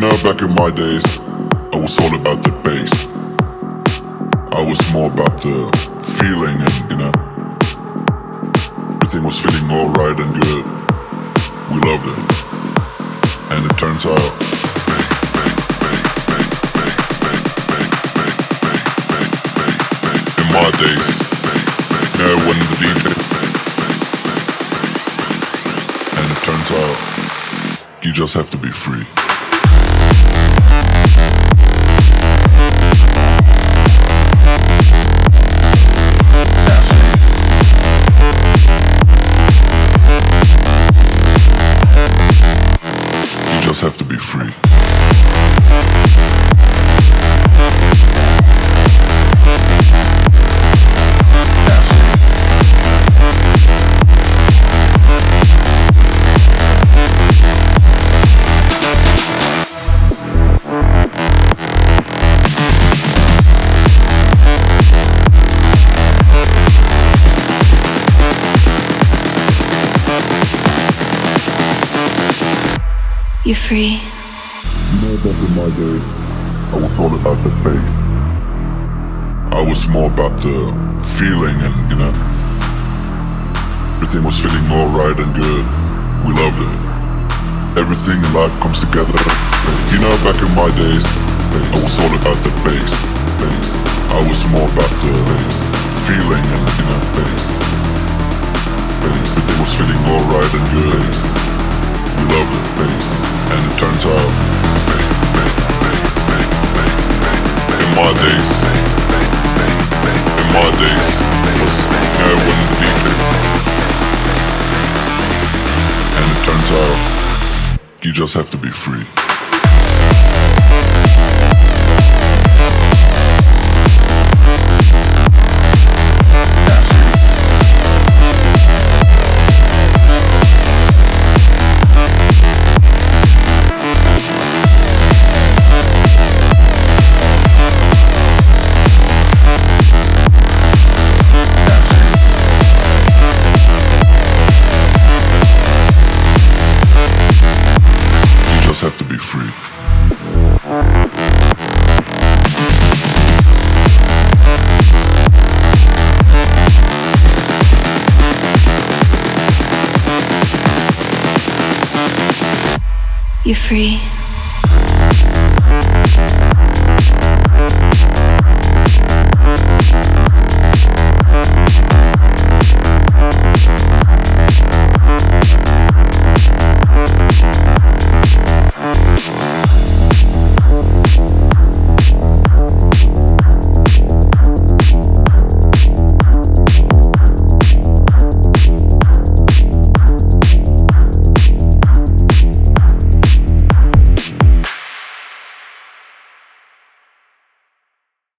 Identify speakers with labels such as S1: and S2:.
S1: know, back in my days, I was all about the bass. I was more about the feeling and, everything was feeling alright and good. We loved it. And it turns out in my days, I went in the DJ. And it turns out you just have to be free. You just have to be free.
S2: You're free.
S1: Back in my day, I was all about the bass. I was more about the feeling and, everything was feeling alright and good. We loved it. Everything in life comes together. Back in my days, I was all about the bass. I was more about the feeling and, everything was feeling alright and good. We loved it. And it turns out in my days was I went in the DJ. And it turns out you just have to be free. Have to be free.
S2: You're free.